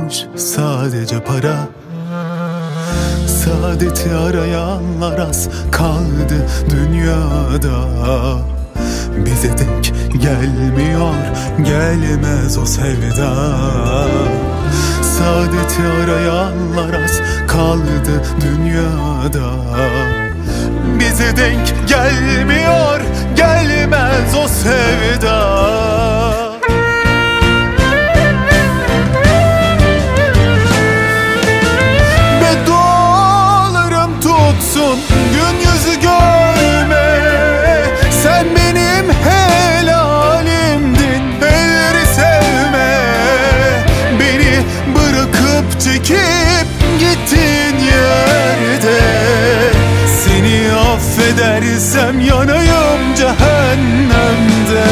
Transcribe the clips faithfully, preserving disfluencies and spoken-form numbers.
olmuş sadece para. Saadeti arayanlar az kaldı dünyada. Bize denk gelmiyor, gelmez o sevda. Saadeti arayanlar az kaldı dünyada. Bize denk gelmiyor, gelmez o sevda. Beddualarım tutsun, gün yüzü görme. Sen benim helalimdin, elleri sevme. Beni bırakıp çekip gittin yerde. Seni affedersem yanayım cehennemde.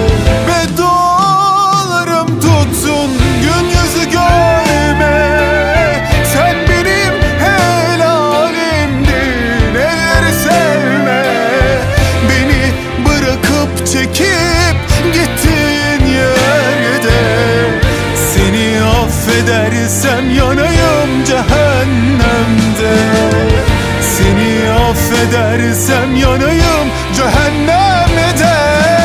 Beddualarım tutsun, gün yüzü görme. Sen benim helalimdin, elleri sevme. Beni bırakıp çekip gittin yerde. Seni affedersem yanayım cehennemde. Seni affedersem yanayım cehennemde.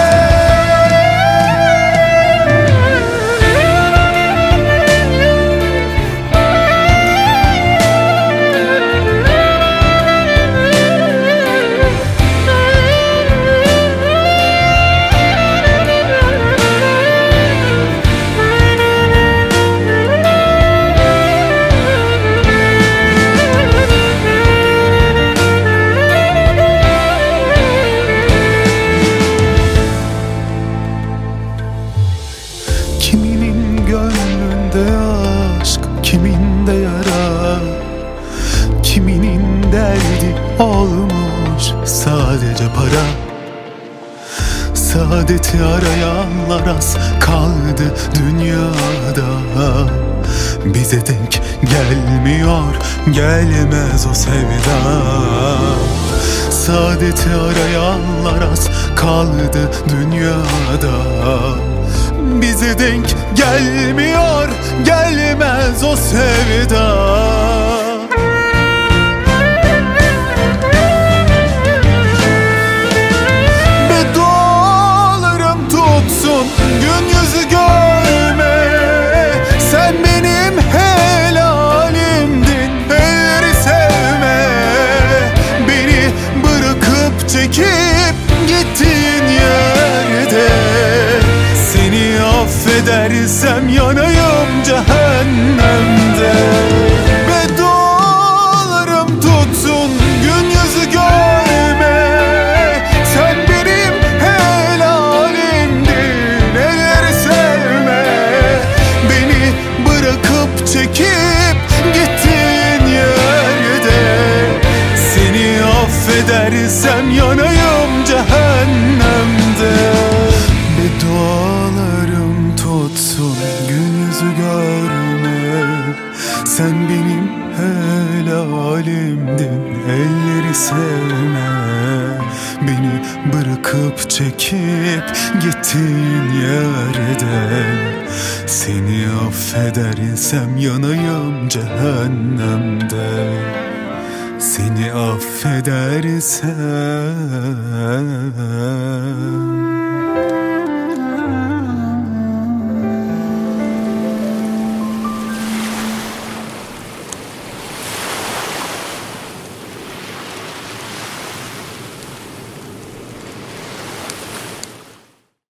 Kiminin gönlünde aşk, kiminde yara. Kiminin derdi olmuş sadece para. Saadeti arayanlar az kaldı dünyada. Bize denk gelmiyor, gelmez o sevda. Saadeti arayanlar az kaldı dünyada. Bize denk gelmiyor, gelmez o sevda. Beddualarım tutsun, gün yüzü görme. Sen benim helalimdin, elleri sevme. Beni bırakıp çekip gittin yerde. Seni affedersem yanayım cehennemde. Beddualarım tutsun, gün yüzü görme. Sen benim helalimdin, elleri sevme. Beni bırakıp çekip gittin yerde. Seni affedersem yanayım cehennemde. Beddualarım tutsun, gün yüzü görme. Sen benim helalimdin, elleri sevme. Beni bırakıp çekip gittin yerde. Seni affedersem yanayım cehennemde. Seni affedersem